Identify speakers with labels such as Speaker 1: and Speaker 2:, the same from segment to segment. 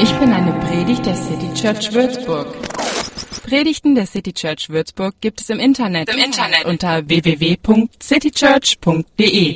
Speaker 1: Ich bin eine Predigt der City Church Würzburg. Predigten der City Church Würzburg gibt es im Internet unter www.citychurch.de.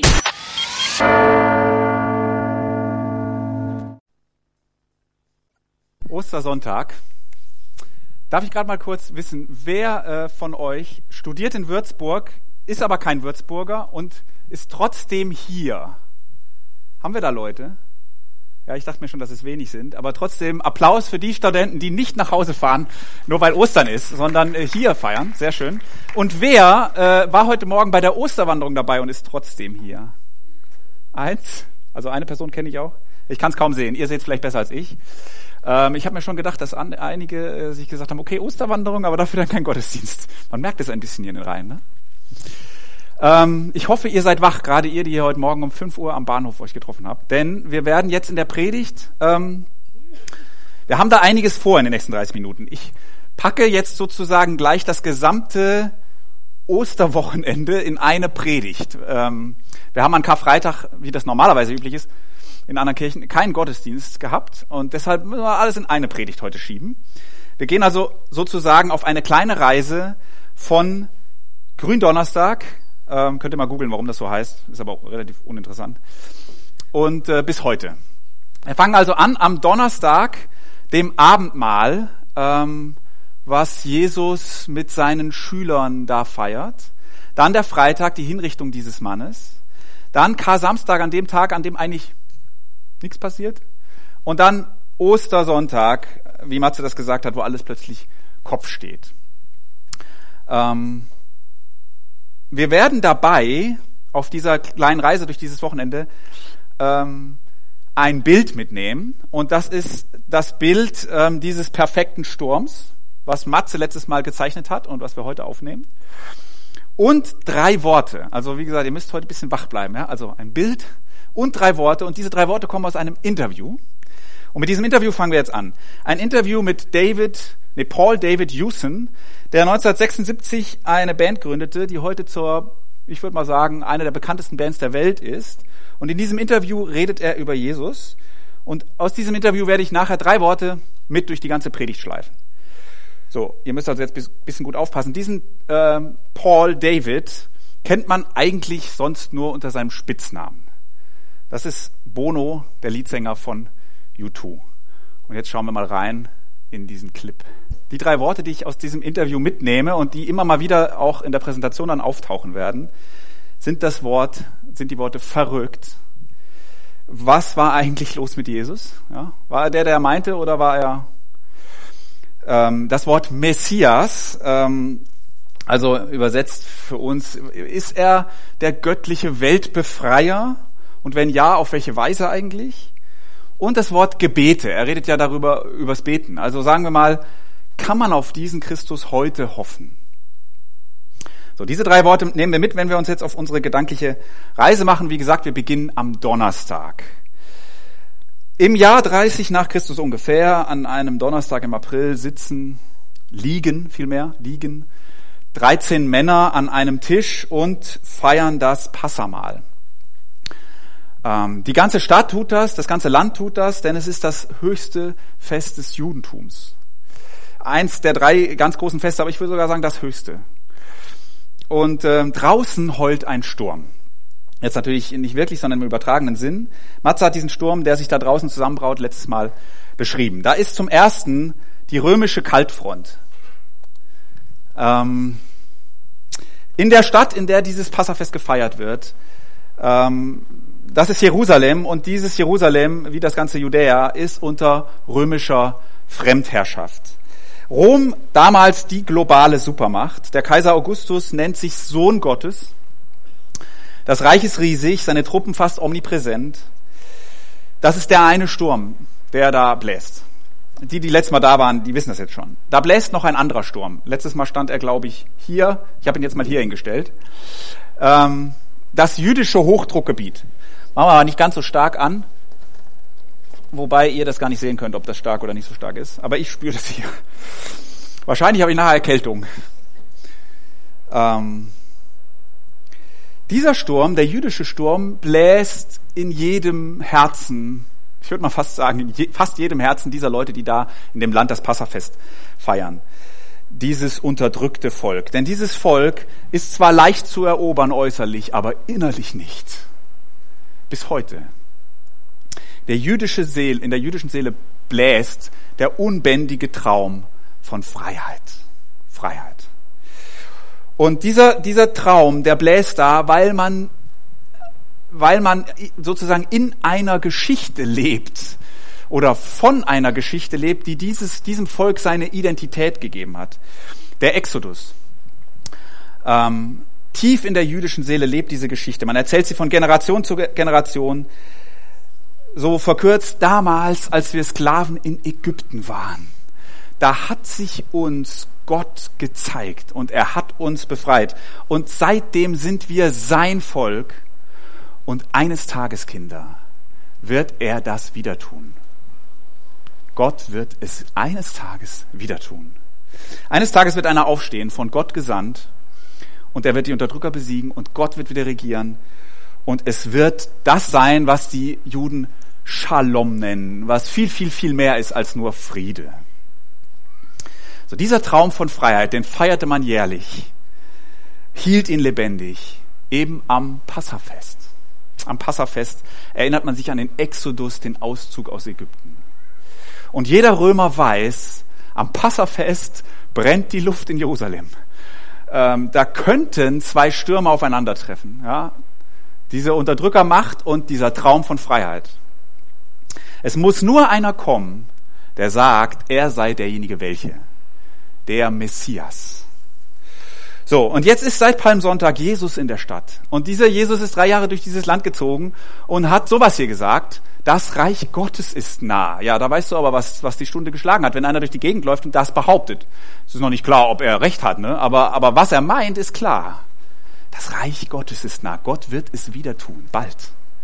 Speaker 2: Ostersonntag. Darf ich gerade mal kurz wissen, wer von euch studiert in Würzburg, ist aber kein Würzburger und ist trotzdem hier? Haben wir da Leute? Ja, ich dachte mir schon, dass es wenig sind, aber trotzdem Applaus für die Studenten, die nicht nach Hause fahren, nur weil Ostern ist, sondern hier feiern. Sehr schön. Und wer war heute Morgen bei der Osterwanderung dabei und ist trotzdem hier? Also eine Person kenne ich auch. Ich kann es kaum sehen. Ihr seht es vielleicht besser als ich. Ich habe mir schon gedacht, dass einige sich gesagt haben, okay, Osterwanderung, aber dafür dann kein Gottesdienst. Man merkt es ein bisschen hier in den Reihen, ne? Ich hoffe, ihr seid wach, gerade ihr, die hier heute Morgen um 5 Uhr am Bahnhof euch getroffen habt. Denn wir werden jetzt in der Predigt, wir haben da einiges vor in den nächsten 30 Minuten. Ich packe jetzt sozusagen gleich das gesamte Osterwochenende in eine Predigt. Wir haben an Karfreitag, wie das normalerweise üblich ist, in anderen Kirchen keinen Gottesdienst gehabt. Und deshalb müssen wir alles in eine Predigt heute schieben. Wir gehen also sozusagen auf eine kleine Reise von Gründonnerstag, könnt ihr mal googeln, warum das so heißt, ist aber auch relativ uninteressant, und bis heute. Wir fangen also an am Donnerstag, dem Abendmahl, was Jesus mit seinen Schülern da feiert. Dann der Freitag, die Hinrichtung dieses Mannes. Dann Kar-Samstag, an dem Tag, an dem eigentlich nichts passiert. Und dann Ostersonntag, wie Matze das gesagt hat, wo alles plötzlich Kopf steht. Wir werden dabei auf dieser kleinen Reise durch dieses Wochenende ein Bild mitnehmen. Und das ist das Bild dieses perfekten Sturms, was Matze letztes Mal gezeichnet hat und was wir heute aufnehmen. Und 3 Worte. Also wie gesagt, ihr müsst heute ein bisschen wach bleiben. Ja? Also ein Bild und 3 Worte. Und diese 3 Worte kommen aus einem Interview. Und mit diesem Interview fangen wir jetzt an. Ein Interview mit Paul David Hewson, der 1976 eine Band gründete, die heute ich würde mal sagen, eine der bekanntesten Bands der Welt ist. Und in diesem Interview redet er über Jesus. Und aus diesem Interview werde ich nachher 3 Worte mit durch die ganze Predigt schleifen. So, ihr müsst also jetzt ein bisschen gut aufpassen. Diesen Paul David kennt man eigentlich sonst nur unter seinem Spitznamen. Das ist Bono, der Leadsänger von U2. Und jetzt schauen wir mal rein in diesen Clip. Die 3 Worte, die ich aus diesem Interview mitnehme und die immer mal wieder auch in der Präsentation dann auftauchen werden, sind die Worte verrückt. Was war eigentlich los mit Jesus? Ja, war er der meinte, oder war er das Wort Messias, also übersetzt für uns, ist er der göttliche Weltbefreier? Und wenn ja, auf welche Weise eigentlich? Und das Wort Gebete, er redet ja übers Beten. Also sagen wir mal, kann man auf diesen Christus heute hoffen? So, diese 3 Worte nehmen wir mit, wenn wir uns jetzt auf unsere gedankliche Reise machen. Wie gesagt, wir beginnen am Donnerstag. Im Jahr 30 nach Christus ungefähr, an einem Donnerstag im April, liegen 13 Männer an einem Tisch und feiern das Passahmahl. Die ganze Stadt tut das ganze Land tut das, denn es ist das höchste Fest des Judentums. Eins der 3 ganz großen Feste, aber ich würde sogar sagen das höchste. Und draußen heult ein Sturm. Jetzt natürlich nicht wirklich, sondern im übertragenen Sinn. Matze hat diesen Sturm, der sich da draußen zusammenbraut, letztes Mal beschrieben. Da ist zum ersten die römische Kaltfront. In der Stadt, in der dieses Passafest gefeiert wird, das ist Jerusalem, und dieses Jerusalem, wie das ganze Judäa, ist unter römischer Fremdherrschaft. Rom, damals die globale Supermacht. Der Kaiser Augustus nennt sich Sohn Gottes. Das Reich ist riesig, seine Truppen fast omnipräsent. Das ist der eine Sturm, der da bläst. Die letztes Mal da waren, die wissen das jetzt schon. Da bläst noch ein anderer Sturm. Letztes Mal stand er, glaube ich, hier. Ich habe ihn jetzt mal hier hingestellt. Das jüdische Hochdruckgebiet. Machen wir aber nicht ganz so stark an. Wobei ihr das gar nicht sehen könnt, ob das stark oder nicht so stark ist. Aber ich spüre das hier. Wahrscheinlich habe ich nachher Erkältung. Dieser Sturm, der jüdische Sturm, bläst in jedem Herzen Ich würde mal fast sagen, in fast jedem Herzen dieser Leute, die da in dem Land das Passafest feiern. Dieses unterdrückte Volk. Denn dieses Volk ist zwar leicht zu erobern äußerlich, aber innerlich nicht. Bis heute. In der jüdischen Seele bläst der unbändige Traum von Freiheit. Freiheit. Und dieser Traum, der bläst da, weil man sozusagen in einer Geschichte lebt oder von einer Geschichte lebt, die diesem Volk seine Identität gegeben hat. Der Exodus. Tief in der jüdischen Seele lebt diese Geschichte. Man erzählt sie von Generation zu Generation. So verkürzt, damals, als wir Sklaven in Ägypten waren. Da hat sich uns Gott gezeigt und er hat uns befreit. Und seitdem sind wir sein Volk. Und eines Tages, Kinder, wird er das wieder tun. Gott wird es eines Tages wieder tun. Eines Tages wird einer aufstehen, von Gott gesandt, und er wird die Unterdrücker besiegen und Gott wird wieder regieren. Und es wird das sein, was die Juden Shalom nennen, was viel, viel, viel mehr ist als nur Friede. So, dieser Traum von Freiheit, den feierte man jährlich, hielt ihn lebendig, eben am Passafest. Am Passafest erinnert man sich an den Exodus, den Auszug aus Ägypten. Und jeder Römer weiß, am Passafest brennt die Luft in Jerusalem. Da könnten zwei Stürme aufeinandertreffen. Ja? Diese Unterdrückermacht und dieser Traum von Freiheit. Es muss nur einer kommen, der sagt, er sei derjenige welche. Der Messias. So, und jetzt ist seit Palmsonntag Jesus in der Stadt. Und dieser Jesus ist 3 Jahre durch dieses Land gezogen und hat sowas hier gesagt, das Reich Gottes ist nah. Ja, da weißt du aber, was die Stunde geschlagen hat, wenn einer durch die Gegend läuft und das behauptet. Es ist noch nicht klar, ob er recht hat, ne? Aber was er meint, ist klar. Das Reich Gottes ist nah. Gott wird es wieder tun, bald.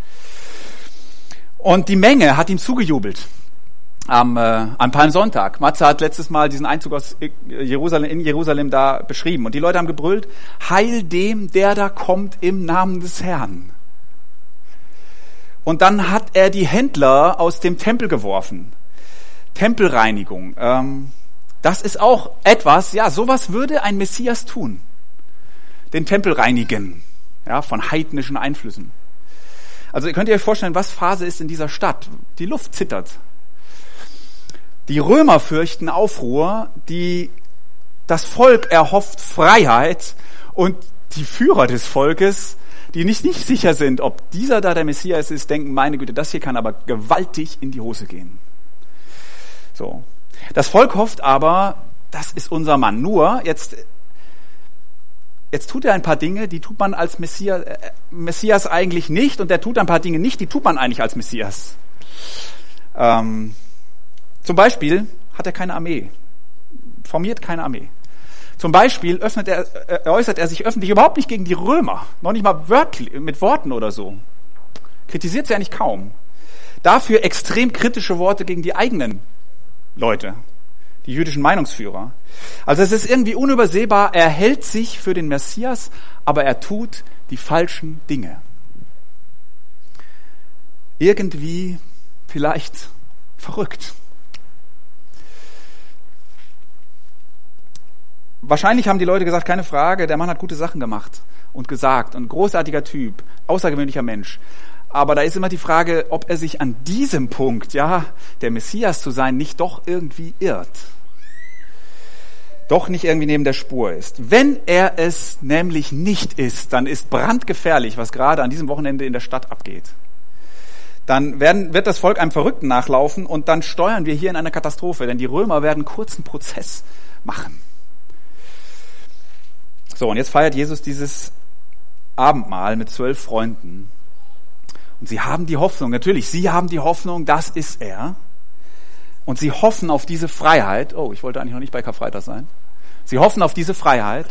Speaker 2: Und die Menge hat ihm zugejubelt. Am Palmsonntag. Matze hat letztes Mal diesen Einzug aus Jerusalem da beschrieben. Und die Leute haben gebrüllt, Heil dem, der da kommt im Namen des Herrn. Und dann hat er die Händler aus dem Tempel geworfen. Tempelreinigung. Das ist auch etwas, ja, sowas würde ein Messias tun. Den Tempel reinigen. Ja, von heidnischen Einflüssen. Also könnt ihr euch vorstellen, was Phase ist in dieser Stadt? Die Luft zittert. Die Römer fürchten Aufruhr, das Volk erhofft Freiheit und die Führer des Volkes, die nicht sicher sind, ob dieser da der Messias ist, denken, meine Güte, das hier kann aber gewaltig in die Hose gehen. So. Das Volk hofft aber, das ist unser Mann. Nur, jetzt tut er ein paar Dinge, die tut man als Messias eigentlich nicht, und der tut ein paar Dinge nicht, die tut man eigentlich als Messias. Zum Beispiel hat er keine Armee, formiert keine Armee. Zum Beispiel äußert er sich öffentlich überhaupt nicht gegen die Römer, noch nicht mal wörtlich, mit Worten oder so. Kritisiert sie eigentlich kaum. Dafür extrem kritische Worte gegen die eigenen Leute, die jüdischen Meinungsführer. Also es ist irgendwie unübersehbar, er hält sich für den Messias, aber er tut die falschen Dinge. Irgendwie vielleicht verrückt. Wahrscheinlich haben die Leute gesagt, keine Frage, der Mann hat gute Sachen gemacht und gesagt, ein großartiger Typ, außergewöhnlicher Mensch. Aber da ist immer die Frage, ob er sich an diesem Punkt, ja, der Messias zu sein, nicht doch irgendwie irrt. Doch nicht irgendwie neben der Spur ist. Wenn er es nämlich nicht ist, dann ist brandgefährlich, was gerade an diesem Wochenende in der Stadt abgeht. Dann wird das Volk einem Verrückten nachlaufen und dann steuern wir hier in eine Katastrophe, denn die Römer werden kurzen Prozess machen. So, und jetzt feiert Jesus dieses Abendmahl mit 12 Freunden. Und sie haben die Hoffnung, natürlich, sie haben die Hoffnung, das ist er. Und sie hoffen auf diese Freiheit. Oh, ich wollte eigentlich noch nicht bei Karfreitag sein. Sie hoffen auf diese Freiheit.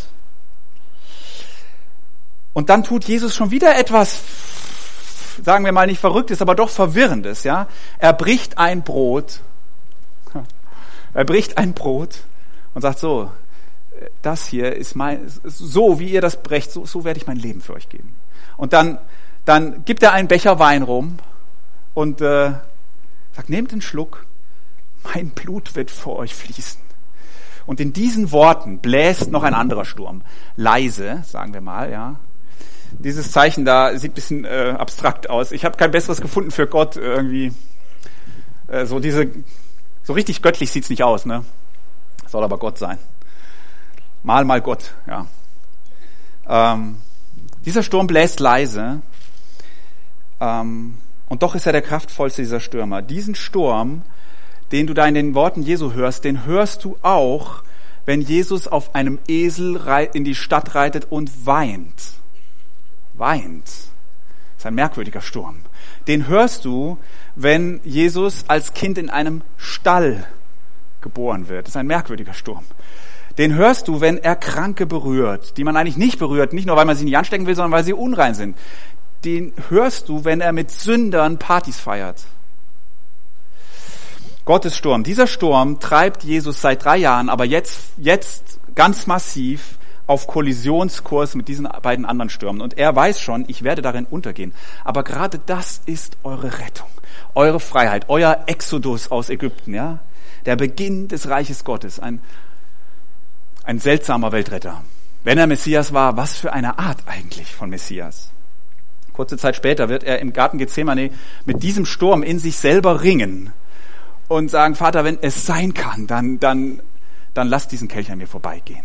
Speaker 2: Und dann tut Jesus schon wieder etwas, sagen wir mal nicht Verrücktes, aber doch Verwirrendes, ja. Er bricht ein Brot. Er bricht ein Brot und sagt so, das hier ist so wie ihr das brecht, so werde ich mein Leben für euch geben. Und dann gibt er einen Becher Wein rum und Sagt, nehmt einen Schluck, mein Blut wird vor euch fließen. Und in diesen Worten bläst noch ein anderer Sturm. Leise, sagen wir mal, ja. Dieses Zeichen da sieht ein bisschen abstrakt aus. Ich habe kein besseres gefunden für Gott irgendwie. So richtig göttlich sieht's nicht aus, ne? Soll aber Gott sein. Mal Gott, ja. Dieser Sturm bläst leise. Und doch ist er der kraftvollste dieser Stürmer. Diesen Sturm, den du da in den Worten Jesu hörst, den hörst du auch, wenn Jesus auf einem Esel in die Stadt reitet und weint. Weint. Das ist ein merkwürdiger Sturm. Den hörst du, wenn Jesus als Kind in einem Stall geboren wird. Das ist ein merkwürdiger Sturm. Den hörst du, wenn er Kranke berührt, die man eigentlich nicht berührt, nicht nur, weil man sie nicht anstecken will, sondern weil sie unrein sind. Den hörst du, wenn er mit Sündern Partys feiert. Gottes Sturm. Dieser Sturm treibt Jesus seit 3 Jahren, aber jetzt ganz massiv auf Kollisionskurs mit diesen beiden anderen Stürmen. Und er weiß schon, ich werde darin untergehen. Aber gerade das ist eure Rettung, eure Freiheit, euer Exodus aus Ägypten, ja? Der Beginn des Reiches Gottes. Ein seltsamer Weltretter. Wenn er Messias war, was für eine Art eigentlich von Messias? Kurze Zeit später wird er im Garten Gethsemane mit diesem Sturm in sich selber ringen und sagen, Vater, wenn es sein kann, dann lass diesen Kelch an mir vorbeigehen.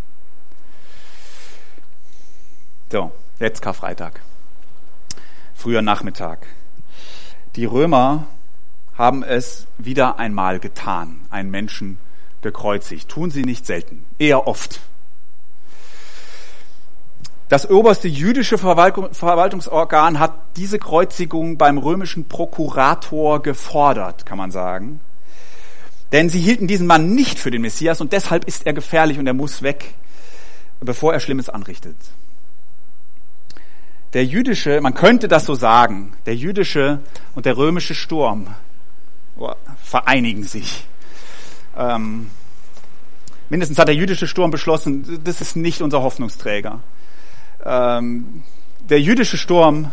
Speaker 2: So, jetzt Karfreitag. Früher Nachmittag. Die Römer haben es wieder einmal getan, einen Menschen gekreuzigt. Tun sie nicht selten, eher oft. Das oberste jüdische Verwaltungsorgan hat diese Kreuzigung beim römischen Prokurator gefordert, kann man sagen. Denn sie hielten diesen Mann nicht für den Messias und deshalb ist er gefährlich und er muss weg, bevor er Schlimmes anrichtet. Der jüdische, man könnte das so sagen, der jüdische und der römische Sturm vereinigen sich. Mindestens hat der jüdische Sturm beschlossen, das ist nicht unser Hoffnungsträger. Der jüdische Sturm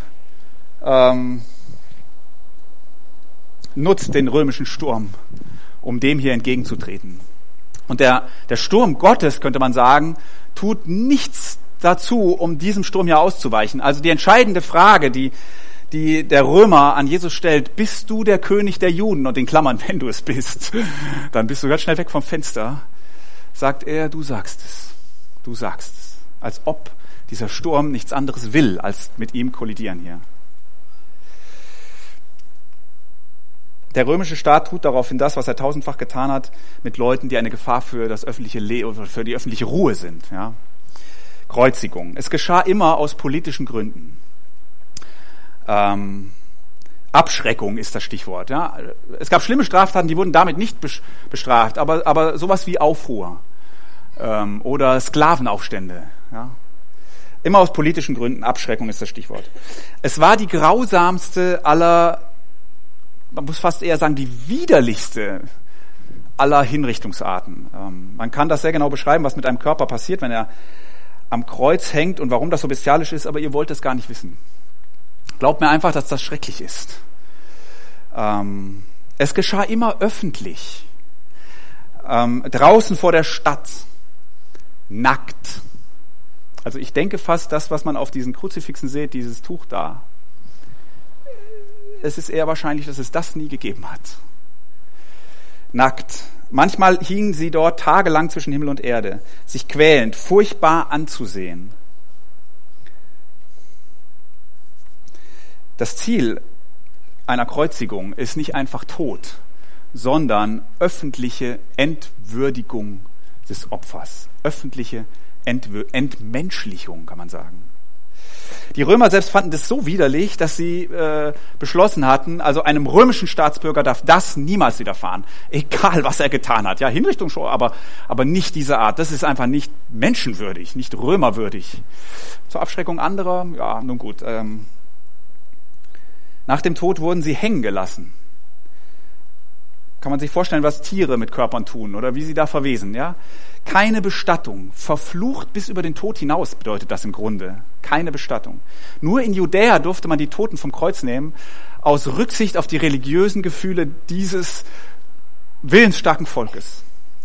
Speaker 2: nutzt den römischen Sturm, um dem hier entgegenzutreten. Und der Sturm Gottes, könnte man sagen, tut nichts dazu, um diesem Sturm hier auszuweichen. Also die entscheidende Frage, die der Römer an Jesus stellt, bist du der König der Juden? Und in Klammern, wenn du es bist, dann bist du ganz schnell weg vom Fenster. Sagt er, du sagst es. Du sagst es. Als ob dieser Sturm nichts anderes will, als mit ihm kollidieren hier. Der römische Staat tut daraufhin das, was er tausendfach getan hat, mit Leuten, die eine Gefahr für das öffentliche Leben, für die öffentliche Ruhe sind. Ja. Kreuzigung. Es geschah immer aus politischen Gründen. Abschreckung ist das Stichwort. Ja. Es gab schlimme Straftaten, die wurden damit nicht bestraft, aber sowas wie Aufruhr oder Sklavenaufstände. Ja. Immer aus politischen Gründen. Abschreckung ist das Stichwort. Es war die grausamste aller, man muss fast eher sagen, die widerlichste aller Hinrichtungsarten. Man kann das sehr genau beschreiben, was mit einem Körper passiert, wenn er am Kreuz hängt und warum das so bestialisch ist, aber ihr wollt es gar nicht wissen. Glaubt mir einfach, dass das schrecklich ist. Es geschah immer öffentlich. Draußen vor der Stadt. Nackt. Also ich denke fast, das, was man auf diesen Kruzifixen sieht, dieses Tuch da, es ist eher wahrscheinlich, dass es das nie gegeben hat. Nackt. Manchmal hingen sie dort tagelang zwischen Himmel und Erde, sich quälend, furchtbar anzusehen. Das Ziel einer Kreuzigung ist nicht einfach Tod, sondern öffentliche Entwürdigung des Opfers. Öffentliche Entmenschlichung, kann man sagen. Die Römer selbst fanden das so widerlich, dass sie beschlossen hatten, also einem römischen Staatsbürger darf das niemals widerfahren, egal was er getan hat. Ja, Hinrichtung schon, aber nicht diese Art. Das ist einfach nicht menschenwürdig, nicht römerwürdig. Zur Abschreckung anderer, ja, nun gut. Nach dem Tod wurden sie hängen gelassen. Kann man sich vorstellen, was Tiere mit Körpern tun oder wie sie da verwesen, ja? Keine Bestattung. Verflucht bis über den Tod hinaus bedeutet das im Grunde. Keine Bestattung. Nur in Judäa durfte man die Toten vom Kreuz nehmen, aus Rücksicht auf die religiösen Gefühle dieses willensstarken Volkes.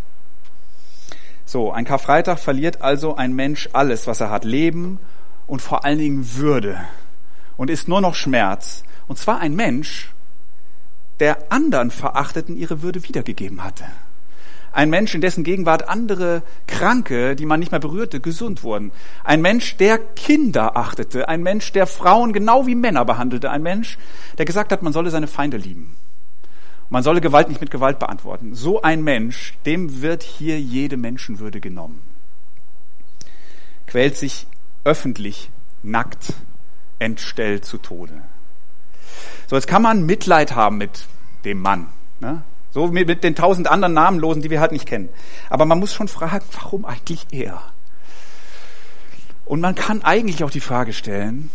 Speaker 2: So, ein Karfreitag verliert also ein Mensch alles, was er hat. Leben und vor allen Dingen Würde. Und ist nur noch Schmerz. Und zwar ein Mensch, der anderen Verachteten ihre Würde wiedergegeben hatte. Ein Mensch, in dessen Gegenwart andere Kranke, die man nicht mehr berührte, gesund wurden. Ein Mensch, der Kinder achtete. Ein Mensch, der Frauen genau wie Männer behandelte. Ein Mensch, der gesagt hat, man solle seine Feinde lieben. Man solle Gewalt nicht mit Gewalt beantworten. So ein Mensch, dem wird hier jede Menschenwürde genommen. Quält sich öffentlich, nackt, entstellt zu Tode. So, jetzt kann man Mitleid haben mit dem Mann, ne? So mit den 1000 anderen Namenlosen, die wir halt nicht kennen. Aber man muss schon fragen, warum eigentlich er? Und man kann eigentlich auch die Frage stellen,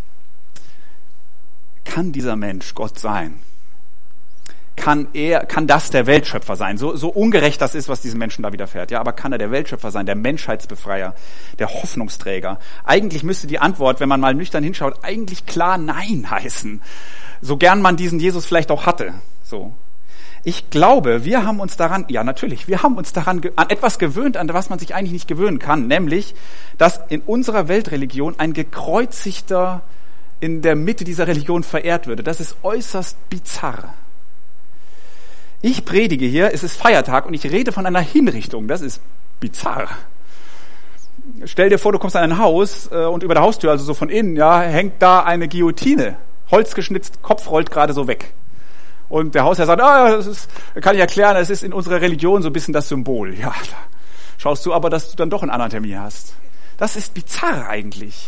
Speaker 2: kann dieser Mensch Gott sein? Kann das der Weltschöpfer sein? So ungerecht das ist, was diesen Menschen da widerfährt. Ja, aber kann er der Weltschöpfer sein, der Menschheitsbefreier, der Hoffnungsträger? Eigentlich müsste die Antwort, wenn man mal nüchtern hinschaut, eigentlich klar Nein heißen. So gern man diesen Jesus vielleicht auch hatte. So. Ich glaube, wir haben uns daran an etwas gewöhnt, an was man sich eigentlich nicht gewöhnen kann. Nämlich, dass in unserer Weltreligion ein Gekreuzigter in der Mitte dieser Religion verehrt würde. Das ist äußerst bizarr. Ich predige hier, es ist Feiertag und ich rede von einer Hinrichtung. Das ist bizarr. Stell dir vor, du kommst an ein Haus und über der Haustür, also so von innen, ja, hängt da eine Guillotine. Holzgeschnitzt, Kopf rollt gerade so weg. Und der Hausherr sagt, das kann ich erklären, das ist in unserer Religion so ein bisschen das Symbol. Ja, da schaust du aber, dass du dann doch einen anderen Termin hast. Das ist bizarr eigentlich.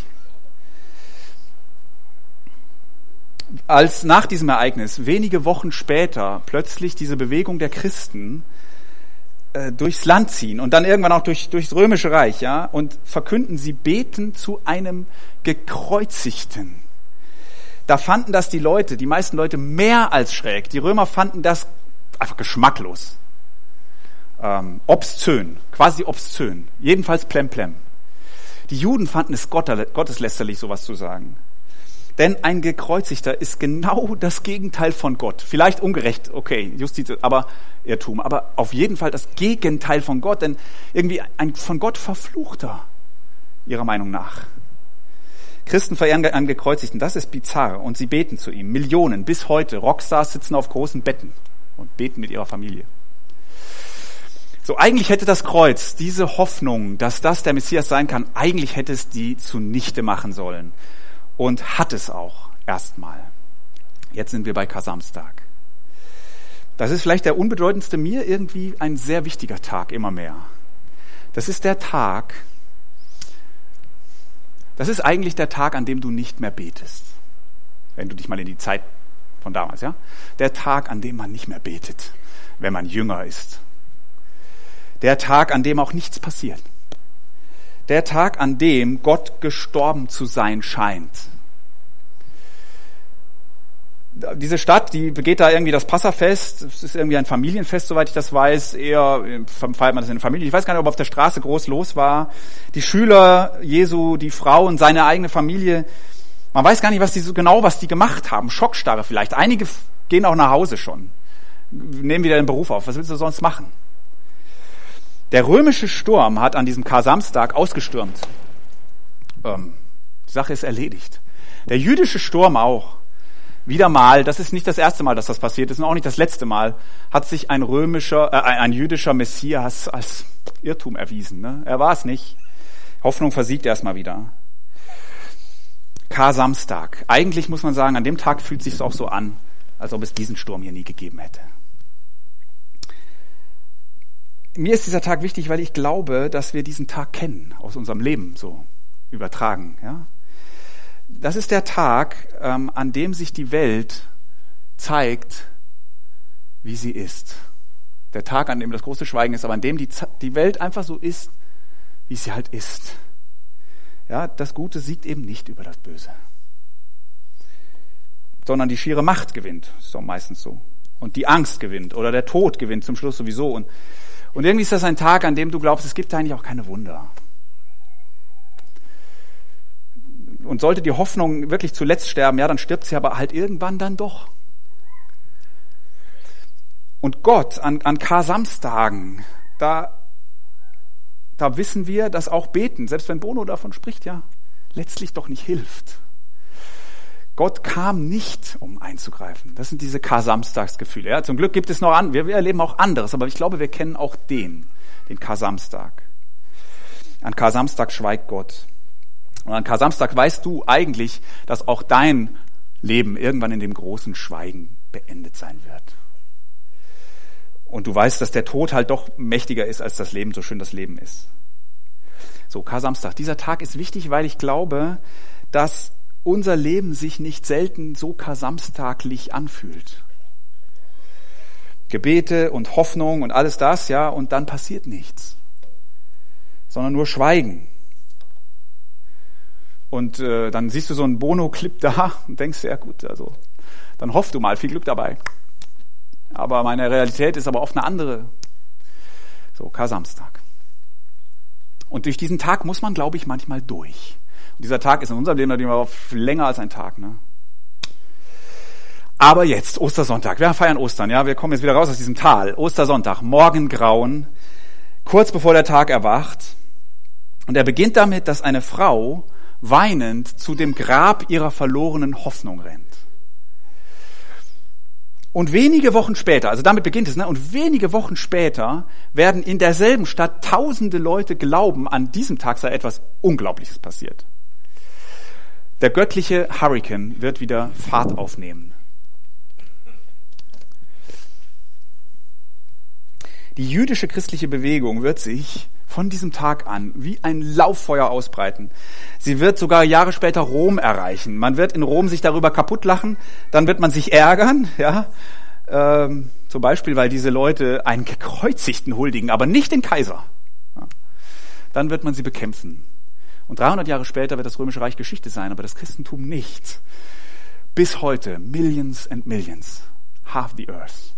Speaker 2: Als nach diesem Ereignis, wenige Wochen später, plötzlich diese Bewegung der Christen durchs Land ziehen und dann irgendwann auch durchs Römische Reich, ja, und verkünden, sie beten zu einem Gekreuzigten. Da fanden das die meisten Leute mehr als schräg. Die Römer fanden das einfach geschmacklos. Obszön, quasi obszön. Jedenfalls plemplem. Die Juden fanden es gotteslästerlich, sowas zu sagen. Denn ein Gekreuzigter ist genau das Gegenteil von Gott. Vielleicht ungerecht, okay, Justiz, aber Irrtum. Aber auf jeden Fall das Gegenteil von Gott. Denn irgendwie ein von Gott Verfluchter, ihrer Meinung nach. Christen verehren einen Gekreuzigten, das ist bizarr. Und sie beten zu ihm. Millionen, bis heute. Rockstars sitzen auf großen Betten und beten mit ihrer Familie. So, eigentlich hätte das Kreuz, diese Hoffnung, dass das der Messias sein kann, eigentlich hätte es die zunichte machen sollen. Und hat es auch erstmal. Jetzt sind wir bei Kar-Samstag. Das ist vielleicht der unbedeutendste, mir irgendwie ein sehr wichtiger Tag, immer mehr. Das ist der Tag, das ist eigentlich der Tag, an dem du nicht mehr betest. Wenn du dich mal in die Zeit von damals, ja? Der Tag, an dem man nicht mehr betet, wenn man jünger ist. Der Tag, an dem auch nichts passiert. Der Tag, an dem Gott gestorben zu sein scheint. Diese Stadt, die begeht da irgendwie das Passafest. Es ist irgendwie ein Familienfest, soweit ich das weiß. Eher feiert man das in der Familie. Ich weiß gar nicht, ob auf der Straße groß los war. Die Schüler Jesu, die Frauen, seine eigene Familie. Man weiß gar nicht, was die gemacht haben. Schockstarre vielleicht. Einige gehen auch nach Hause schon. Nehmen wieder den Beruf auf. Was willst du sonst machen? Der römische Sturm hat an diesem Kar-Samstag ausgestürmt. Die Sache ist erledigt. Der jüdische Sturm auch. Wieder mal, das ist nicht das erste Mal, dass das passiert ist und auch nicht das letzte Mal, hat sich ein jüdischer Messias als Irrtum erwiesen. Ne? Er war es nicht. Hoffnung versiegt erstmal wieder. Kar-Samstag. Eigentlich muss man sagen, an dem Tag fühlt es sich auch so an, als ob es diesen Sturm hier nie gegeben hätte. Mir ist dieser Tag wichtig, weil ich glaube, dass wir diesen Tag kennen, aus unserem Leben so übertragen. Ja? Das ist der Tag, an dem sich die Welt zeigt, wie sie ist. Der Tag, an dem das große Schweigen ist, aber an dem die Welt einfach so ist, wie sie halt ist. Ja, das Gute siegt eben nicht über das Böse, sondern die schiere Macht gewinnt. Das ist auch meistens so. Und die Angst gewinnt oder der Tod gewinnt zum Schluss sowieso. Und irgendwie ist das ein Tag, an dem du glaubst, es gibt eigentlich auch keine Wunder. Und sollte die Hoffnung wirklich zuletzt sterben, ja, dann stirbt sie aber halt irgendwann dann doch. Und Gott an Kar-Samstagen, da wissen wir, dass auch Beten, selbst wenn Bono davon spricht, ja, letztlich doch nicht hilft. Gott kam nicht, um einzugreifen. Das sind diese Kar-Samstagsgefühle. Ja, zum Glück gibt es noch wir erleben auch anderes, aber ich glaube, wir kennen auch den Kar-Samstag. An Kar-Samstag schweigt Gott. Und an Kar-Samstag weißt du eigentlich, dass auch dein Leben irgendwann in dem großen Schweigen beendet sein wird. Und du weißt, dass der Tod halt doch mächtiger ist als das Leben, so schön das Leben ist. So, Kar-Samstag. Dieser Tag ist wichtig, weil ich glaube, dass unser Leben sich nicht selten so kar-samstaglich anfühlt. Gebete und Hoffnung und alles das, ja, und dann passiert nichts. Sondern nur Schweigen. Und dann siehst du so einen Bono-Clip da und denkst, ja gut, also dann hoff du mal, viel Glück dabei. Aber meine Realität ist aber oft eine andere. So, Kar-Samstag. Und durch diesen Tag muss man, glaube ich, manchmal durch. Und dieser Tag ist in unserem Leben natürlich auch länger als ein Tag, ne? Aber jetzt, Ostersonntag. Wir feiern Ostern, ja? Wir kommen jetzt wieder raus aus diesem Tal. Ostersonntag, Morgengrauen, kurz bevor der Tag erwacht. Und er beginnt damit, dass eine Frau weinend zu dem Grab ihrer verlorenen Hoffnung rennt. Und wenige Wochen später, also damit beginnt es, ne? Und wenige Wochen später werden in derselben Stadt tausende Leute glauben, an diesem Tag sei etwas Unglaubliches passiert. Der göttliche Hurrikan wird wieder Fahrt aufnehmen. Die jüdische christliche Bewegung wird sich von diesem Tag an wie ein Lauffeuer ausbreiten. Sie wird sogar Jahre später Rom erreichen. Man wird in Rom sich darüber kaputt lachen, dann wird man sich ärgern, ja, zum Beispiel, weil diese Leute einen Gekreuzigten huldigen, aber nicht den Kaiser. Ja. Dann wird man sie bekämpfen. Und 300 Jahre später wird das Römische Reich Geschichte sein, aber das Christentum nicht. Bis heute, Millions and Millions, half the earth.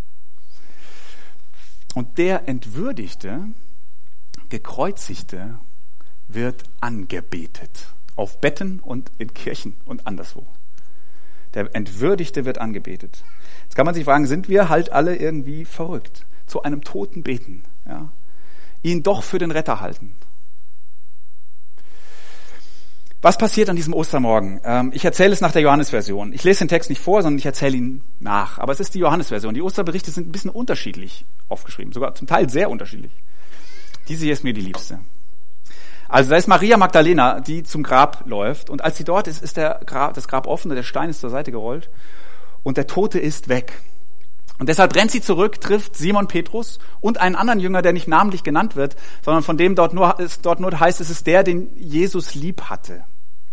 Speaker 2: Und der Entwürdigte, Gekreuzigte wird angebetet. Auf Betten und in Kirchen und anderswo. Der Entwürdigte wird angebetet. Jetzt kann man sich fragen, sind wir halt alle irgendwie verrückt? Zu einem Toten beten, ja? Ihn doch für den Retter halten. Was passiert an diesem Ostermorgen? Ich erzähle es nach der Johannesversion. Ich lese den Text nicht vor, sondern ich erzähle ihn nach. Aber es ist die Johannesversion. Die Osterberichte sind ein bisschen unterschiedlich aufgeschrieben, sogar zum Teil sehr unterschiedlich. Diese hier ist mir die liebste. Also da ist Maria Magdalena, die zum Grab läuft. Und als sie dort ist, ist das Grab offen, der Stein ist zur Seite gerollt und der Tote ist weg. Und deshalb rennt sie zurück, trifft Simon Petrus und einen anderen Jünger, der nicht namentlich genannt wird, sondern von dem dort nur heißt, es ist der, den Jesus lieb hatte.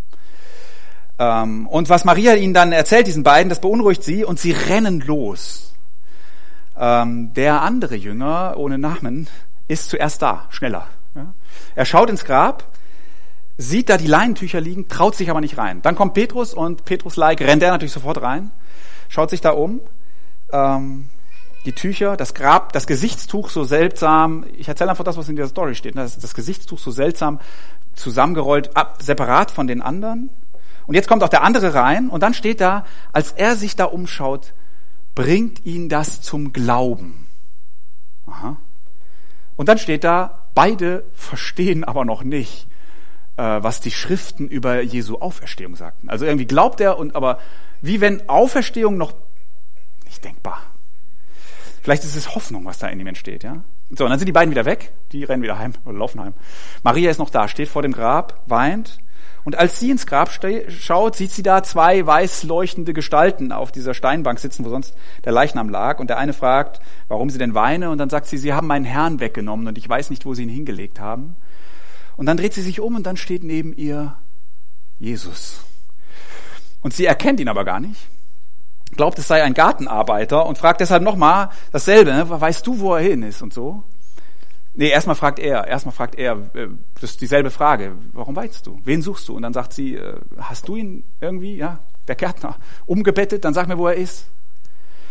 Speaker 2: Und was Maria ihnen dann erzählt, diesen beiden, das beunruhigt sie und sie rennen los. Der andere Jünger, ohne Namen, ist zuerst da, schneller. Ja. Er schaut ins Grab, sieht da die Leinentücher liegen, traut sich aber nicht rein. Dann kommt Petrus und Petrus-like rennt er natürlich sofort rein, schaut sich da um. Die Tücher, das Grab, das Gesichtstuch so seltsam, ich erzähle einfach das, was in der Story steht, das Gesichtstuch so seltsam zusammengerollt, separat von den anderen. Und jetzt kommt auch der andere rein und dann steht da, als er sich da umschaut, bringt ihn das zum Glauben. Aha. Und dann steht da, beide verstehen aber noch nicht, was die Schriften über Jesu Auferstehung sagten. Also irgendwie glaubt er, aber wie wenn Auferstehung noch nicht denkbar. Vielleicht ist es Hoffnung, was da in ihm entsteht, ja. So, und dann sind die beiden wieder weg, die rennen wieder heim oder laufen heim. Maria ist noch da, steht vor dem Grab, weint. Und als sie ins Grab schaut, sieht sie da zwei weiß leuchtende Gestalten auf dieser Steinbank sitzen, wo sonst der Leichnam lag. Und der eine fragt, warum sie denn weine. Und dann sagt sie, sie haben meinen Herrn weggenommen und ich weiß nicht, wo sie ihn hingelegt haben. Und dann dreht sie sich um und dann steht neben ihr Jesus. Und sie erkennt ihn aber gar nicht. Glaubt, es sei ein Gartenarbeiter und fragt deshalb nochmal dasselbe. Ne? Weißt du, wo er hin ist und so? Nee, erstmal fragt er, das ist dieselbe Frage. Warum weinst du? Wen suchst du? Und dann sagt sie, hast du ihn irgendwie, ja, der Gärtner, umgebettet? Dann sag mir, wo er ist.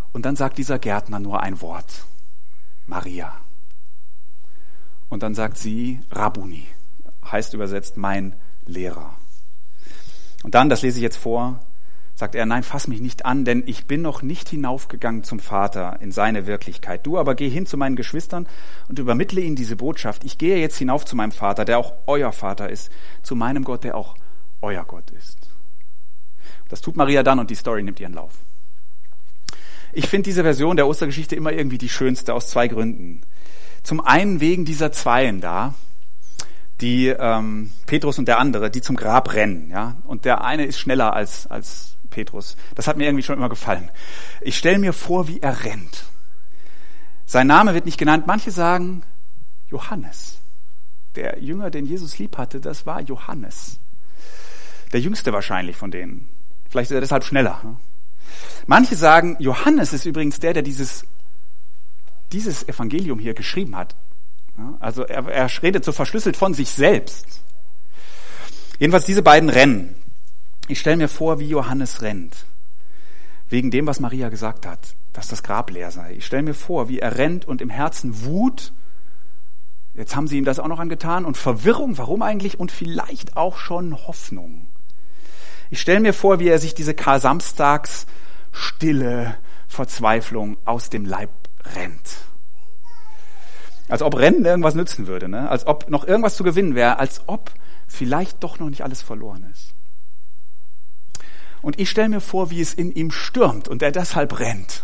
Speaker 2: Und dann sagt dieser Gärtner nur ein Wort. Maria. Und dann sagt sie Rabbuni. Heißt übersetzt mein Lehrer. Und dann, das lese ich jetzt vor, sagt er, nein, fass mich nicht an, denn ich bin noch nicht hinaufgegangen zum Vater in seine Wirklichkeit. Du aber geh hin zu meinen Geschwistern und übermittle ihnen diese Botschaft. Ich gehe jetzt hinauf zu meinem Vater, der auch euer Vater ist, zu meinem Gott, der auch euer Gott ist. Das tut Maria dann und die Story nimmt ihren Lauf. Ich finde diese Version der Ostergeschichte immer irgendwie die schönste aus 2 Gründen. Zum einen wegen dieser Zweien da, die Petrus und der andere, die zum Grab rennen, ja. Und der eine ist schneller als Petrus. Das hat mir irgendwie schon immer gefallen. Ich stelle mir vor, wie er rennt. Sein Name wird nicht genannt. Manche sagen Johannes. Der Jünger, den Jesus lieb hatte, das war Johannes. Der jüngste wahrscheinlich von denen. Vielleicht ist er deshalb schneller. Manche sagen, Johannes ist übrigens der dieses Evangelium hier geschrieben hat. Also er redet so verschlüsselt von sich selbst. Jedenfalls diese beiden rennen. Ich stelle mir vor, wie Johannes rennt. Wegen dem, was Maria gesagt hat, dass das Grab leer sei. Ich stelle mir vor, wie er rennt und im Herzen Wut. Jetzt haben sie ihm das auch noch angetan. Und Verwirrung, warum eigentlich? Und vielleicht auch schon Hoffnung. Ich stelle mir vor, wie er sich diese Kar-Samstags stille Verzweiflung aus dem Leib rennt. Als ob Rennen irgendwas nützen würde, ne? Als ob noch irgendwas zu gewinnen wäre, als ob vielleicht doch noch nicht alles verloren ist. Und ich stelle mir vor, wie es in ihm stürmt und er deshalb rennt.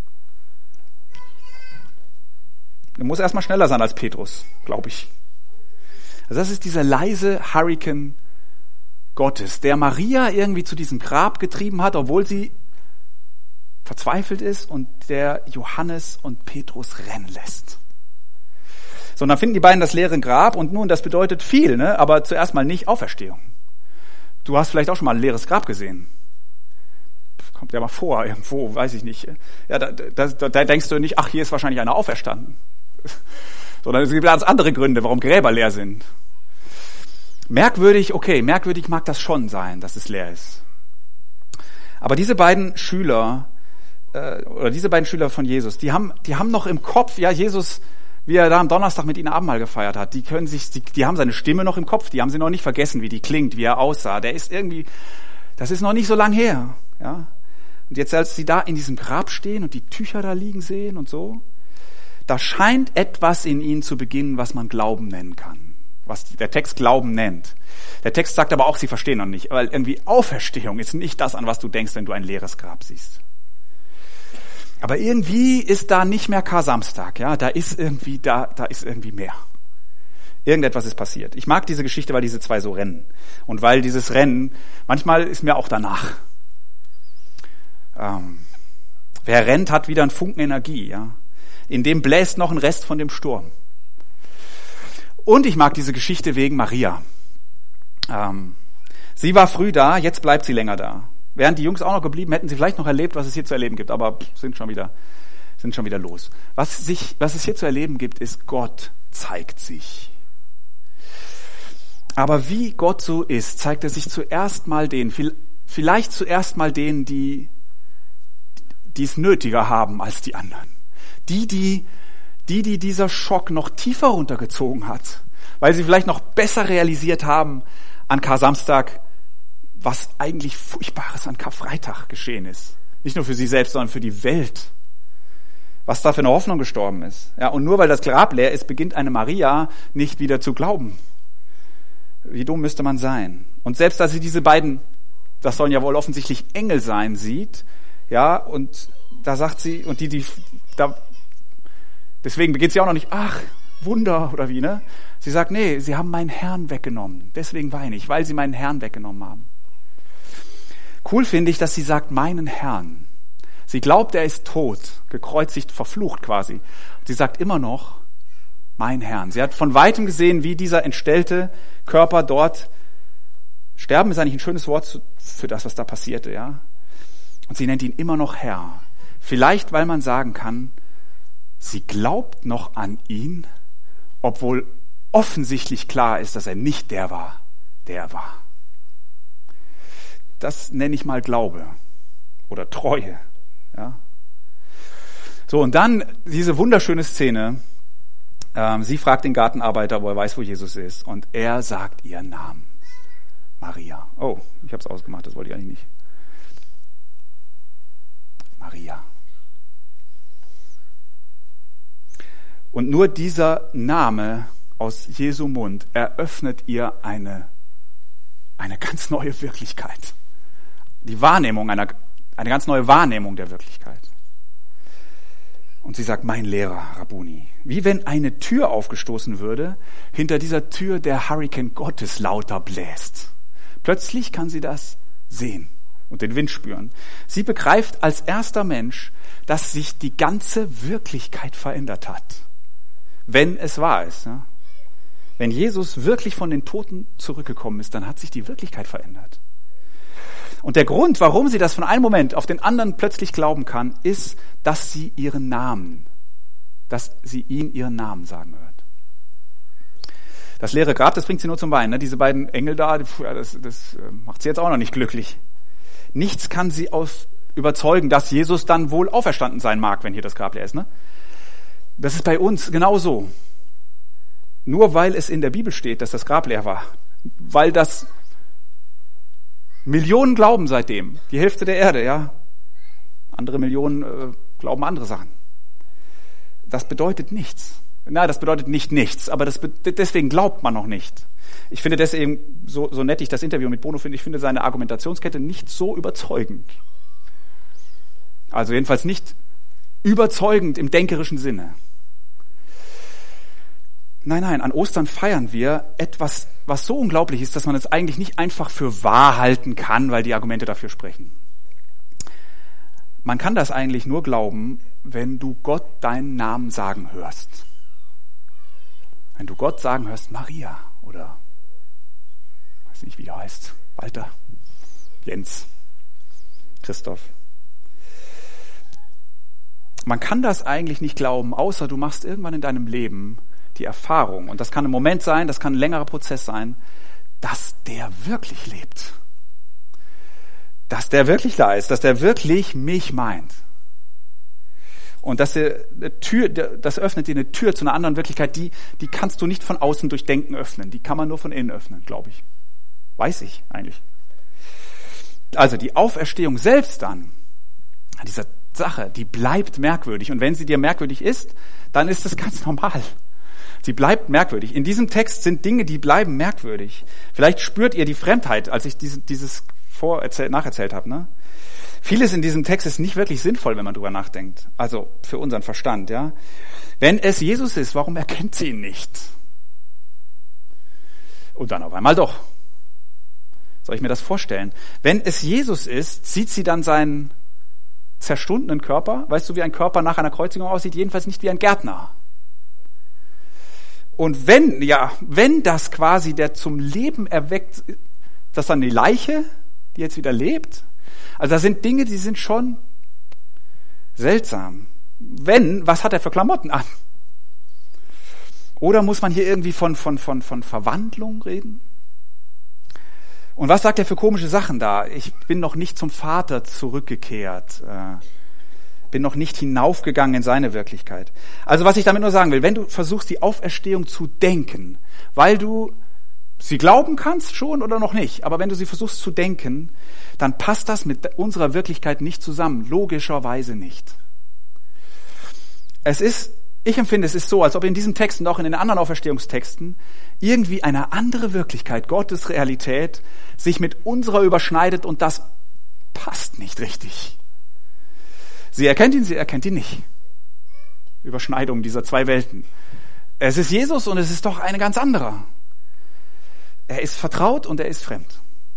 Speaker 2: Er muss erstmal schneller sein als Petrus, glaube ich. Also das ist dieser leise Hurrikan Gottes, der Maria irgendwie zu diesem Grab getrieben hat, obwohl sie verzweifelt ist und der Johannes und Petrus rennen lässt. So, und dann finden die beiden das leere Grab und nun, das bedeutet viel, ne? Aber zuerst mal nicht Auferstehung. Du hast vielleicht auch schon mal ein leeres Grab gesehen. Kommt ja mal vor, irgendwo, weiß ich nicht. Ja, da denkst du nicht, ach, hier ist wahrscheinlich einer auferstanden. Sondern es gibt ganz andere Gründe, warum Gräber leer sind. Merkwürdig mag das schon sein, dass es leer ist. Aber diese beiden Schüler von Jesus, die haben noch im Kopf, ja, Jesus, wie er da am Donnerstag mit ihnen Abendmahl gefeiert hat, die haben seine Stimme noch im Kopf, die haben sie noch nicht vergessen, wie die klingt, wie er aussah. Das ist noch nicht so lang her, ja. Und jetzt, als sie da in diesem Grab stehen und die Tücher da liegen sehen und so, da scheint etwas in ihnen zu beginnen, was man Glauben nennen kann. Was der Text Glauben nennt. Der Text sagt aber auch, sie verstehen noch nicht, weil irgendwie Auferstehung ist nicht das, an was du denkst, wenn du ein leeres Grab siehst. Aber irgendwie ist da nicht mehr Kar-Samstag, ja, da ist irgendwie mehr. Irgendetwas ist passiert. Ich mag diese Geschichte, weil diese zwei so rennen. Und weil dieses Rennen, manchmal ist mir auch danach. Wer rennt, hat wieder einen Funken Energie, ja. In dem bläst noch ein Rest von dem Sturm. Und ich mag diese Geschichte wegen Maria. Sie war früh da, jetzt bleibt sie länger da. Wären die Jungs auch noch geblieben, hätten sie vielleicht noch erlebt, was es hier zu erleben gibt, aber sind schon wieder los. Was es hier zu erleben gibt, ist, Gott zeigt sich. Aber wie Gott so ist, zeigt er sich zuerst mal vielleicht zuerst mal denen, die es nötiger haben als die anderen. Die dieser Schock noch tiefer runtergezogen hat, weil sie vielleicht noch besser realisiert haben an Kar-Samstag, was eigentlich Furchtbares an Karfreitag geschehen ist. Nicht nur für sie selbst, sondern für die Welt. Was da für eine Hoffnung gestorben ist. Ja, und nur weil das Grab leer ist, beginnt eine Maria nicht wieder zu glauben. Wie dumm müsste man sein? Und selbst als sie diese beiden, das sollen ja wohl offensichtlich Engel sein, sieht, ja, und da sagt sie, und deswegen beginnt sie auch noch nicht, ach, Wunder oder wie, ne? Sie sagt, nee, sie haben meinen Herrn weggenommen. Deswegen weine ich, weil sie meinen Herrn weggenommen haben. Cool finde ich, dass sie sagt, meinen Herrn. Sie glaubt, er ist tot, gekreuzigt, verflucht quasi. Und sie sagt immer noch, mein Herrn. Sie hat von Weitem gesehen, wie dieser entstellte Körper dort, sterben ist eigentlich ein schönes Wort für das, was da passierte, ja. Und sie nennt ihn immer noch Herr. Vielleicht, weil man sagen kann, sie glaubt noch an ihn, obwohl offensichtlich klar ist, dass er nicht der war, der er war. Das nenne ich mal Glaube oder Treue. Ja? So, und dann diese wunderschöne Szene. Sie fragt den Gartenarbeiter, wo er weiß, wo Jesus ist. Und er sagt ihren Namen. Maria. Oh, ich habe es ausgemacht, das wollte ich eigentlich nicht. Maria. Und nur dieser Name aus Jesu Mund eröffnet ihr eine ganz neue Wirklichkeit. Die Wahrnehmung, eine ganz neue Wahrnehmung der Wirklichkeit. Und sie sagt, mein Lehrer, Rabbuni. Wie wenn eine Tür aufgestoßen würde, hinter dieser Tür der Hurrikan Gottes lauter bläst. Plötzlich kann sie das sehen und den Wind spüren. Sie begreift als erster Mensch, dass sich die ganze Wirklichkeit verändert hat. Wenn es wahr ist. Ja? Wenn Jesus wirklich von den Toten zurückgekommen ist, dann hat sich die Wirklichkeit verändert. Und der Grund, warum sie das von einem Moment auf den anderen plötzlich glauben kann, ist, dass sie ihren Namen sagen hört. Das leere Grab, das bringt sie nur zum Weinen. Ne? Diese beiden Engel da, das macht sie jetzt auch noch nicht glücklich. Nichts kann sie überzeugen, dass Jesus dann wohl auferstanden sein mag, wenn hier das Grab leer ist. Ne? Das ist bei uns genauso. Nur weil es in der Bibel steht, dass das Grab leer war, weil das Millionen glauben seitdem, die Hälfte der Erde, ja. Andere Millionen glauben andere Sachen. Das bedeutet nichts. Na, das bedeutet nicht nichts, aber deswegen glaubt man noch nicht. Ich finde deswegen, so nett ich das Interview mit Bono finde, ich finde seine Argumentationskette nicht so überzeugend. Also jedenfalls nicht überzeugend im denkerischen Sinne. Nein, an Ostern feiern wir etwas, was so unglaublich ist, dass man es eigentlich nicht einfach für wahr halten kann, weil die Argumente dafür sprechen. Man kann das eigentlich nur glauben, wenn du Gott deinen Namen sagen hörst. Wenn du Gott sagen hörst, Maria oder, weiß nicht, wie er heißt, Walter, Jens, Christoph. Man kann das eigentlich nicht glauben, außer du machst irgendwann in deinem Leben die Erfahrung, und das kann ein Moment sein, das kann ein längerer Prozess sein, dass der wirklich lebt. Dass der wirklich da ist, dass der wirklich mich meint. Und dass das öffnet dir eine Tür zu einer anderen Wirklichkeit, die kannst du nicht von außen durch Denken öffnen, die kann man nur von innen öffnen, glaube ich. Weiß ich eigentlich. Also die Auferstehung selbst dann, diese Sache, die bleibt merkwürdig. Und wenn sie dir merkwürdig ist, dann ist das ganz normal. Sie bleibt merkwürdig. In diesem Text sind Dinge, die bleiben merkwürdig. Vielleicht spürt ihr die Fremdheit, als ich dieses nacherzählt habe. Ne? Vieles in diesem Text ist nicht wirklich sinnvoll, wenn man drüber nachdenkt. Also für unseren Verstand. Ja. Wenn es Jesus ist, warum erkennt sie ihn nicht? Und dann auf einmal doch. Soll ich mir das vorstellen? Wenn es Jesus ist, sieht sie dann seinen zerstundenen Körper? Weißt du, wie ein Körper nach einer Kreuzigung aussieht? Jedenfalls nicht wie ein Gärtner. Und wenn das quasi der zum Leben erweckt, das dann die Leiche, die jetzt wieder lebt? Also da sind Dinge, die sind schon seltsam. Was hat er für Klamotten an? Oder muss man hier irgendwie von Verwandlung reden? Und was sagt er für komische Sachen da? Ich bin noch nicht zum Vater zurückgekehrt. Bin noch nicht hinaufgegangen in seine Wirklichkeit. Also was ich damit nur sagen will, wenn du versuchst, die Auferstehung zu denken, weil du sie glauben kannst schon oder noch nicht, aber wenn du sie versuchst zu denken, dann passt das mit unserer Wirklichkeit nicht zusammen, logischerweise nicht. Ich empfinde, es ist so, als ob in diesem Text und auch in den anderen Auferstehungstexten irgendwie eine andere Wirklichkeit, Gottes Realität, sich mit unserer überschneidet und das passt nicht richtig. Sie erkennt ihn nicht. Überschneidung dieser zwei Welten. Es ist Jesus und es ist doch eine ganz andere. Er ist vertraut und er ist fremd.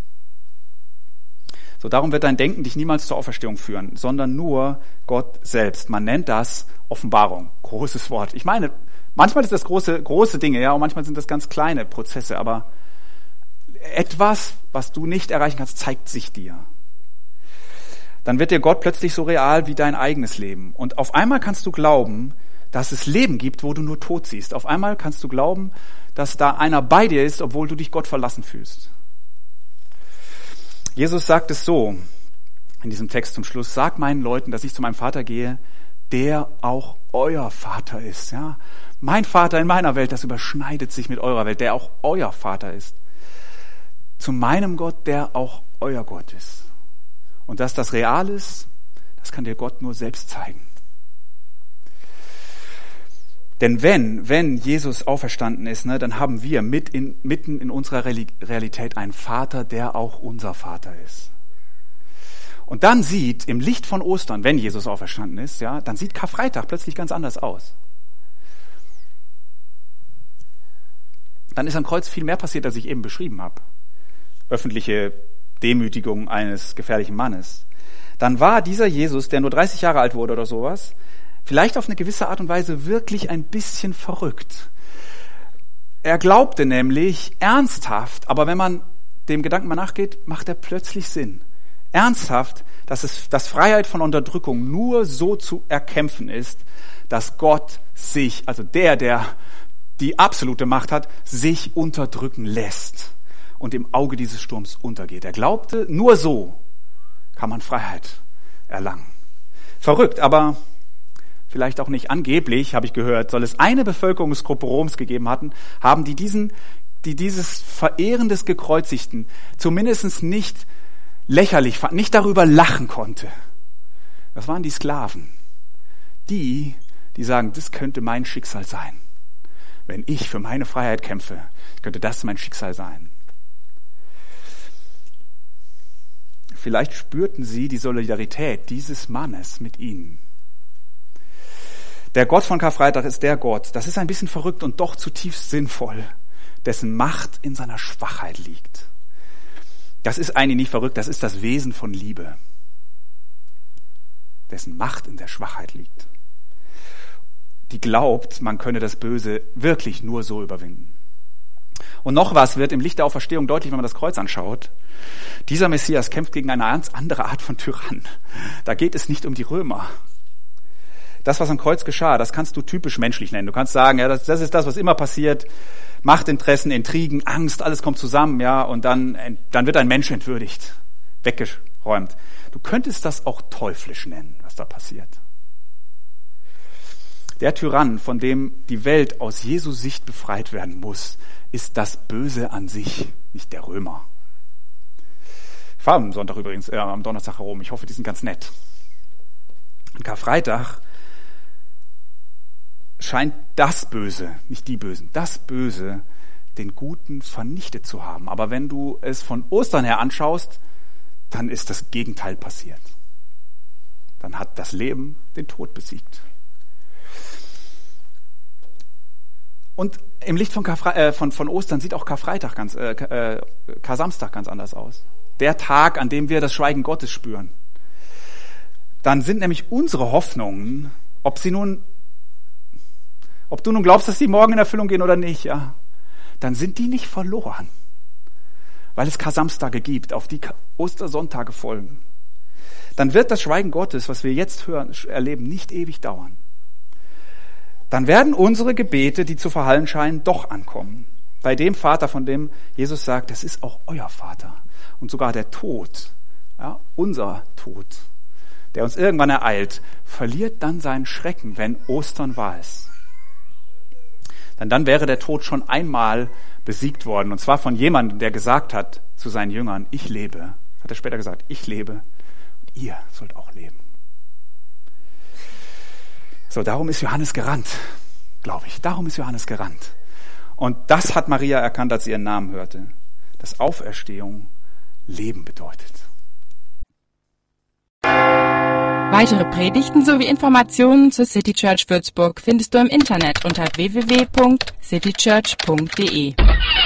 Speaker 2: So, darum wird dein Denken dich niemals zur Auferstehung führen, sondern nur Gott selbst. Man nennt das Offenbarung. Großes Wort. Ich meine, manchmal ist das große Dinge, ja, und manchmal sind das ganz kleine Prozesse, aber etwas, was du nicht erreichen kannst, zeigt sich dir. Dann wird dir Gott plötzlich so real wie dein eigenes Leben. Und auf einmal kannst du glauben, dass es Leben gibt, wo du nur Tod siehst. Auf einmal kannst du glauben, dass da einer bei dir ist, obwohl du dich Gott verlassen fühlst. Jesus sagt es so in diesem Text zum Schluss: Sag meinen Leuten, dass ich zu meinem Vater gehe, der auch euer Vater ist. Ja? Mein Vater in meiner Welt, das überschneidet sich mit eurer Welt, der auch euer Vater ist. Zu meinem Gott, der auch euer Gott ist. Und dass das real ist, das kann dir Gott nur selbst zeigen. Denn wenn Jesus auferstanden ist, dann haben wir mitten in unserer Realität einen Vater, der auch unser Vater ist. Und dann sieht im Licht von Ostern, wenn Jesus auferstanden ist, ja, dann sieht Karfreitag plötzlich ganz anders aus. Dann ist am Kreuz viel mehr passiert, als ich eben beschrieben habe. Öffentliche Demütigung eines gefährlichen Mannes. Dann war dieser Jesus, der nur 30 Jahre alt wurde oder sowas, vielleicht auf eine gewisse Art und Weise wirklich ein bisschen verrückt. Er glaubte nämlich ernsthaft, aber wenn man dem Gedanken mal nachgeht, macht er plötzlich Sinn. Ernsthaft, dass Freiheit von Unterdrückung nur so zu erkämpfen ist, dass Gott sich, also der die absolute Macht hat, sich unterdrücken lässt und im Auge dieses Sturms untergeht. Er glaubte, nur so kann man Freiheit erlangen. Verrückt, aber vielleicht auch nicht. Angeblich, habe ich gehört, soll es eine Bevölkerungsgruppe Roms gegeben haben, die dieses Verehren des Gekreuzigten zumindest nicht lächerlich fand, nicht darüber lachen konnte. Das waren die Sklaven. Die sagen, das könnte mein Schicksal sein. Wenn ich für meine Freiheit kämpfe, könnte das mein Schicksal sein. Vielleicht spürten sie die Solidarität dieses Mannes mit ihnen. Der Gott von Karfreitag ist der Gott, das ist ein bisschen verrückt und doch zutiefst sinnvoll, dessen Macht in seiner Schwachheit liegt. Das ist eigentlich nicht verrückt, das ist das Wesen von Liebe, dessen Macht in der Schwachheit liegt. Die glaubt, man könne das Böse wirklich nur so überwinden. Und noch was wird im Licht der Auferstehung deutlich, wenn man das Kreuz anschaut. Dieser Messias kämpft gegen eine ganz andere Art von Tyrann. Da geht es nicht um die Römer. Das, was am Kreuz geschah, das kannst du typisch menschlich nennen. Du kannst sagen, ja, das ist das, was immer passiert. Machtinteressen, Intrigen, Angst, alles kommt zusammen, ja, und dann wird ein Mensch entwürdigt, weggeräumt. Du könntest das auch teuflisch nennen, was da passiert. Der Tyrann, von dem die Welt aus Jesu Sicht befreit werden muss, ist das Böse an sich, nicht der Römer. Ich fahre am Sonntag übrigens, am Donnerstag herum. Ich hoffe, die sind ganz nett. An Karfreitag scheint das Böse, nicht die Bösen, das Böse, den Guten vernichtet zu haben. Aber wenn du es von Ostern her anschaust, dann ist das Gegenteil passiert. Dann hat das Leben den Tod besiegt. Und im Licht von Ostern sieht auch Kar-Samstag ganz anders aus. Der Tag, an dem wir das Schweigen Gottes spüren. Dann sind nämlich unsere Hoffnungen, ob du nun glaubst, dass die morgen in Erfüllung gehen oder nicht, ja, dann sind die nicht verloren. Weil es Kar-Samstage gibt, auf die Ostersonntage folgen. Dann wird das Schweigen Gottes, was wir jetzt erleben, nicht ewig dauern. Dann werden unsere Gebete, die zu verhallen scheinen, doch ankommen. Bei dem Vater, von dem Jesus sagt, das ist auch euer Vater. Und sogar der Tod, ja, unser Tod, der uns irgendwann ereilt, verliert dann seinen Schrecken, wenn Ostern war es. Denn dann wäre der Tod schon einmal besiegt worden. Und zwar von jemandem, der gesagt hat zu seinen Jüngern, ich lebe. Hat er später gesagt, ich lebe und ihr sollt auch leben. So, darum ist Johannes gerannt, glaube ich. Darum ist Johannes gerannt. Und das hat Maria erkannt, als sie ihren Namen hörte. Dass Auferstehung Leben bedeutet.
Speaker 1: Weitere Predigten sowie Informationen zur City Church Würzburg findest du im Internet unter www.citychurch.de.